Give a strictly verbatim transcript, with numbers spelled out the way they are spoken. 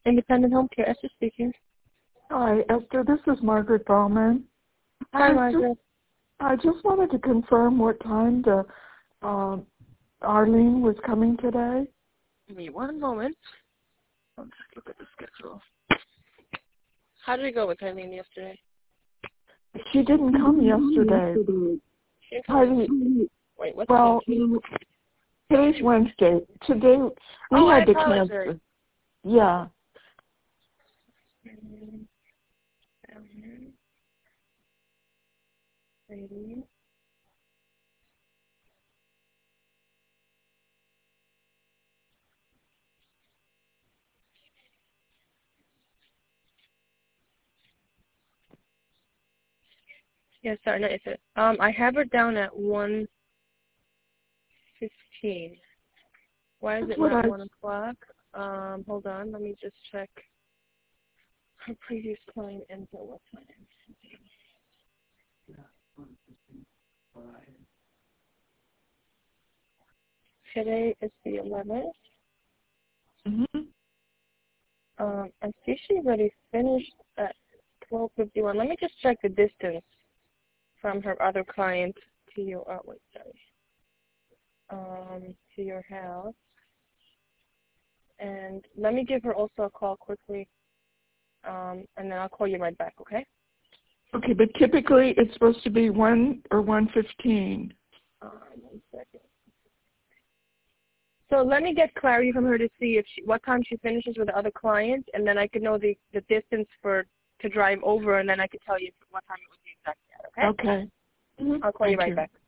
Independent Home Care, Esther speaking. Hi, Esther. This is Margaret Ballman. Hi, I Margaret. Just, I just wanted to confirm what time the uh, Arlene was coming today. Give me one moment. I'll just look at the schedule. How did it go with Eileen yesterday? She didn't come yesterday. She didn't come I, Wait, what's well, the today's Wednesday. Today we oh, had I to apologize. cancel. Yeah. Eileen. Yes, sorry, no, it's it. Um, I have her down at one fifteen. Why is That's it what not I, one o'clock? Um, hold on, let me just check. Her previous client ends at what time? Today is the eleventh. mm-hmm. Um, I see she already finished at twelve fifty-one. Let me just check the distance from her other client to your, oh, wait, sorry, um, to your house. And let me give her also a call quickly, um, and then I'll call you right back, okay? Okay, but typically it's supposed to be one or one fifteen. Um, one second. So let me get clarity from her to see if she, what time she finishes with the other client, and then I could know the, the distance for to drive over, and then I could tell you what time it would be exactly at, okay? Okay. I'll call Thank you right you. back.